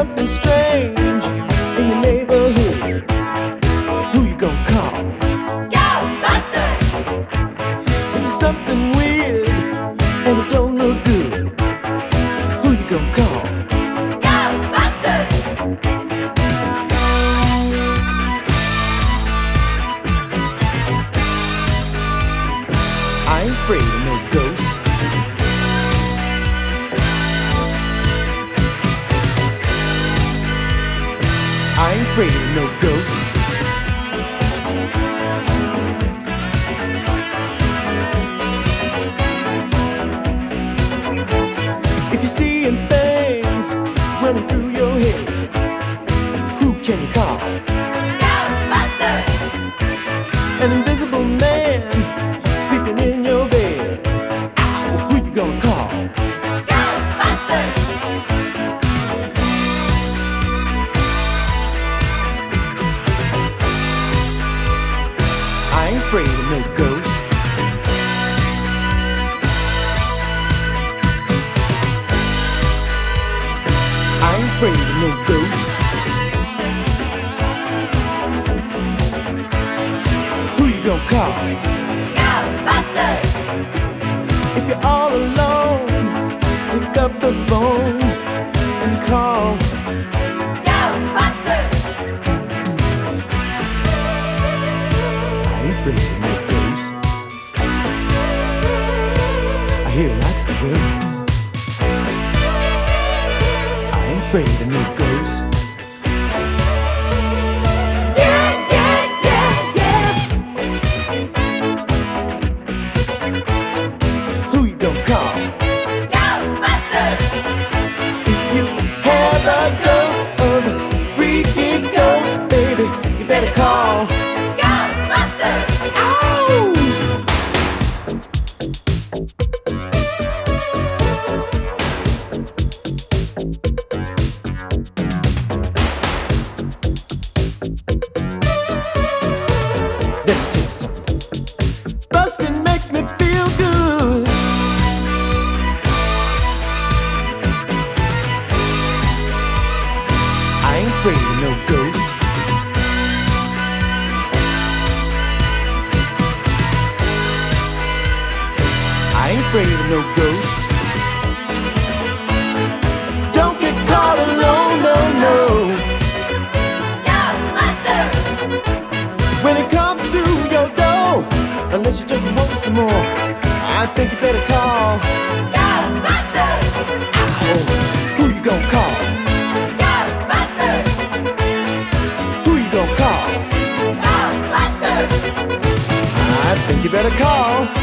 something strange in your neighborhood, who you gonna call? Ghostbusters! If there's something weird and it don't look good, who you gonna call? Ghostbusters! I ain't afraid of no ghosts. I ain't afraid of no ghosts. If you're seeing things running through your head, who can you call? Ghostbusters! An invisible man sleeping in your bed. Ow, who you gonna call? Ghostbusters! I ain't afraid of no ghosts. I ain't afraid of no ghosts. Who you gonna call? Ghostbusters! If you're all alone, pick up the phone and call. Ghostbusters! I ain't afraid of no ghosts. I hear he likes the girls. I ain't afraid of no ghosts. Yeah, yeah, yeah, yeah! Who you gonna call? Ghostbusters! If you have a ghost of a freaky ghost, baby, you better call. Ghostbusters! Ow! Let me tell you something. Bustin' makes me feel good. I ain't afraid of no ghosts. I ain't afraid of no ghosts. Don't get caught alone, no, no. Ghostbusters! When it comes through your door, unless you just want some more, I think you better call. Ghostbusters! Ow! Who you gonna call? Ghostbusters! Who you gonna call? Ghostbusters! I think you better call.